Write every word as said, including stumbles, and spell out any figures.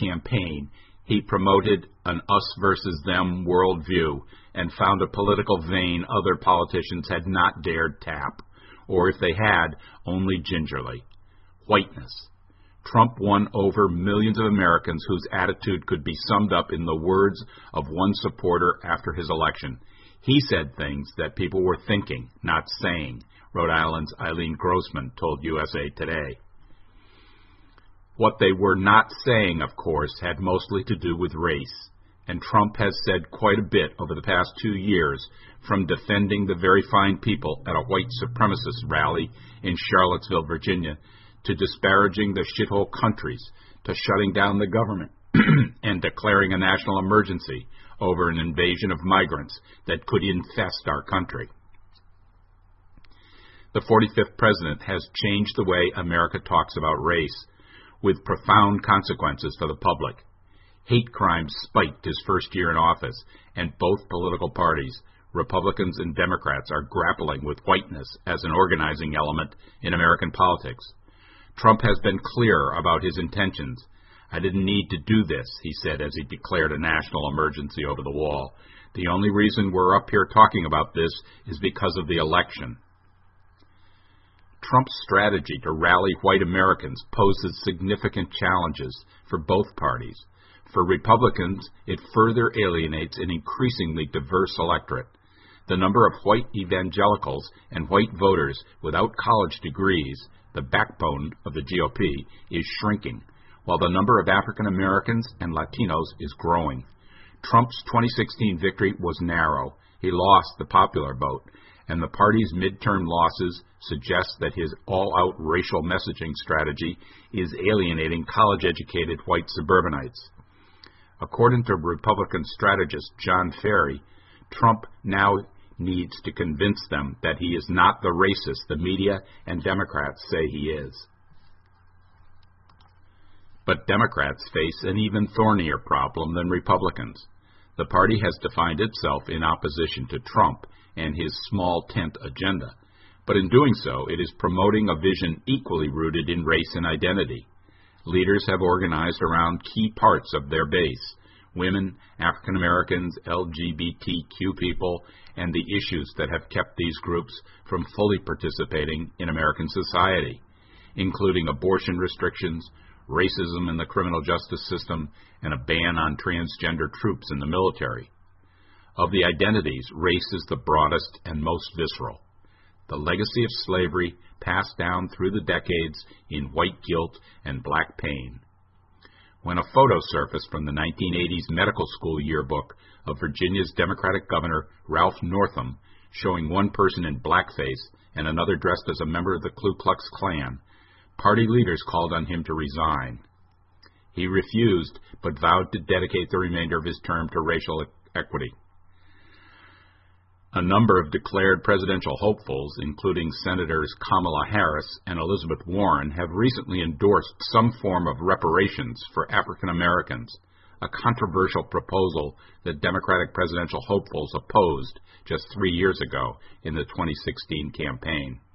campaign, he promoted an us versus them worldview and found a political vein other politicians had not dared tap, or if they had, only gingerly: whiteness. Trump won over millions of Americans whose attitude could be summed up in the words of one supporter after his election: he said things that people were thinking, not saying, Rhode Island's Eileen Grossman told U S A Today. What they were not saying, of course, had mostly to do with race, and Trump has said quite a bit over the past two years, from defending the very fine people at a white supremacist rally in Charlottesville, Virginia, to disparaging the shithole countries, to shutting down the government and declaring a national emergency over an invasion of migrants that could infest our country. The forty-fifth president has changed the way America talks about race, with profound consequences for the public. Hate crimes spiked his first year in office, and both political parties, Republicans and Democrats, are grappling with whiteness as an organizing element in American politics. Trump has been clear about his intentions. I didn't need to do this, he said as he declared a national emergency over the wall. The only reason we're up here talking about this is because of the election. Trump's strategy to rally white Americans poses significant challenges for both parties. For Republicans, it further alienates an increasingly diverse electorate. The number of white evangelicals and white voters without college degrees, the backbone of the G O P, is shrinking, while the number of African Americans and Latinos is growing. Trump's twenty sixteen victory was narrow. He lost the popular vote, and the party's midterm losses suggest that his all-out racial messaging strategy is alienating college-educated white suburbanites. According to Republican strategist John Ferry, Trump now needs to convince them that he is not the racist the media and Democrats say he is. But Democrats face an even thornier problem than Republicans. The party has defined itself in opposition to Trump and his small tent agenda, but in doing so, it is promoting a vision equally rooted in race and identity. Leaders have organized around key parts of their base: women, African Americans, L G B T Q people, and the issues that have kept these groups from fully participating in American society, including abortion restrictions, racism in the criminal justice system, and a ban on transgender troops in the military. Of the identities, race is the broadest and most visceral. The legacy of slavery passed down through the decades in white guilt and black pain. When a photo surfaced from the nineteen eighties medical school yearbook of Virginia's Democratic Governor Ralph Northam, showing one person in blackface and another dressed as a member of the Ku Klux Klan, party leaders called on him to resign. He refused, but vowed to dedicate the remainder of his term to racial equity. A number of declared presidential hopefuls, including Senators Kamala Harris and Elizabeth Warren, have recently endorsed some form of reparations for African Americans, a controversial proposal that Democratic presidential hopefuls opposed just three years ago in the twenty sixteen campaign.